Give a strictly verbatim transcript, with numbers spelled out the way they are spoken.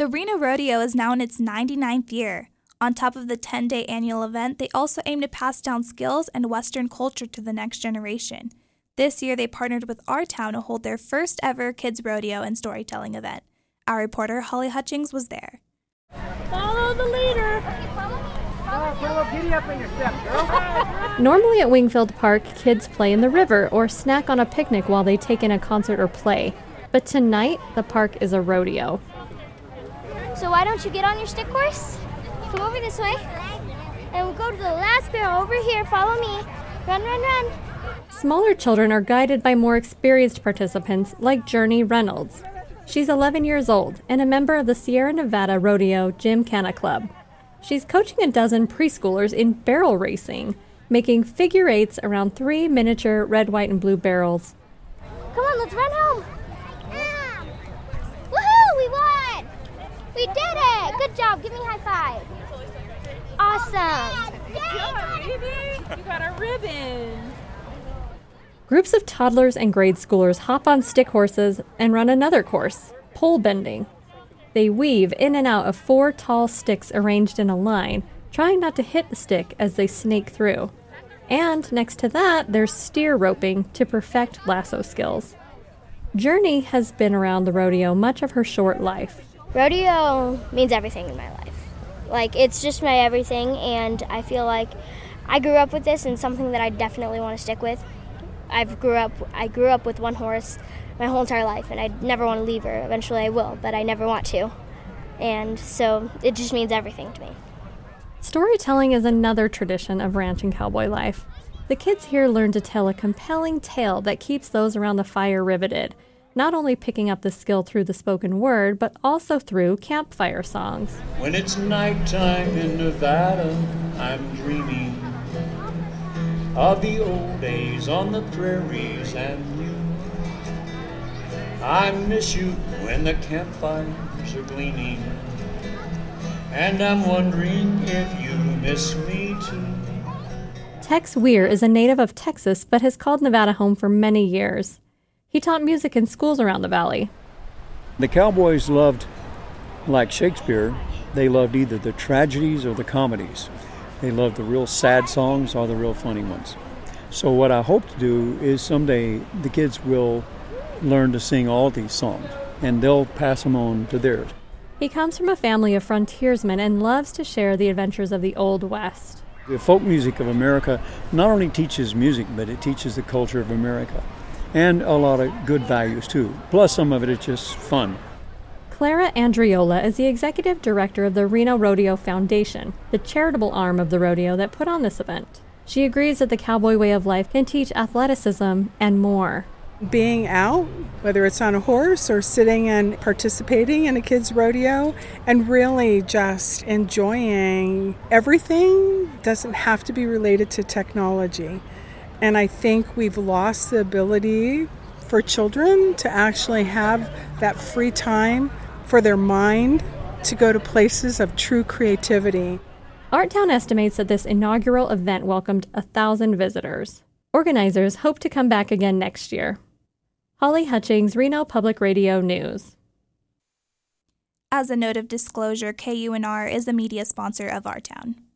The Reno Rodeo is now in its ninety-ninth year. On top of the ten-day annual event, they also aim to pass down skills and Western culture to the next generation. This year, they partnered with our town to hold their first ever kids rodeo and storytelling event. Our reporter, Holly Hutchings, was there. Follow the leader. Normally at Wingfield Park, kids play in the river or snack on a picnic while they take in a concert or play. But tonight, the park is a rodeo. So why don't you get on your stick horse? Come over this way. And we'll go to the last barrel over here. Follow me. Run, run, run. Smaller children are guided by more experienced participants like Journey Reynolds. She's eleven years old and a member of the Sierra Nevada Rodeo Gymkhana Club. She's coaching a dozen preschoolers in barrel racing, making figure eights around three miniature red, white, and blue barrels. Come on, let's run home. Yeah. Woohoo, we won! We did it! Good job, give me a high five. Awesome. Good job, baby. You got a ribbon. Groups of toddlers and grade schoolers hop on stick horses and run another course, pole bending. They weave in and out of four tall sticks arranged in a line, trying not to hit the stick as they snake through. And next to that, there's steer roping to perfect lasso skills. Journey has been around the rodeo much of her short life. Rodeo means everything in my life. Like, it's just my everything, and I feel like I grew up with this and something that I definitely want to stick with. I've grew up I grew up with one horse my whole entire life, and I never want to leave her. Eventually I will, but I never want to. And so it just means everything to me. Storytelling is another tradition of ranch and cowboy life. The kids here learn to tell a compelling tale that keeps those around the fire riveted, not only picking up the skill through the spoken word, but also through campfire songs. When it's nighttime in Nevada, I'm dreaming of the old days on the prairies and you. I miss you when the campfires are gleaming, and I'm wondering if you miss me too. Tex Weir is a native of Texas, but has called Nevada home for many years. He taught music in schools around the valley. The cowboys loved, like Shakespeare, they loved either the tragedies or the comedies. They loved the real sad songs or the real funny ones. So what I hope to do is someday the kids will learn to sing all these songs, and they'll pass them on to theirs. He comes from a family of frontiersmen and loves to share the adventures of the Old West. The folk music of America not only teaches music, but it teaches the culture of America, and a lot of good values too. Plus some of it is just fun. Clara Andriola is the executive director of the Reno Rodeo Foundation, the charitable arm of the rodeo that put on this event. She agrees that the cowboy way of life can teach athleticism and more. Being out, whether it's on a horse or sitting and participating in a kid's rodeo, and really just enjoying everything doesn't have to be related to technology. And I think we've lost the ability for children to actually have that free time for their mind to go to places of true creativity. Artown estimates that this inaugural event welcomed a thousand visitors. Organizers hope to come back again next year. Holly Hutchings, Reno Public Radio News. As a note of disclosure, K U N R is a media sponsor of our town.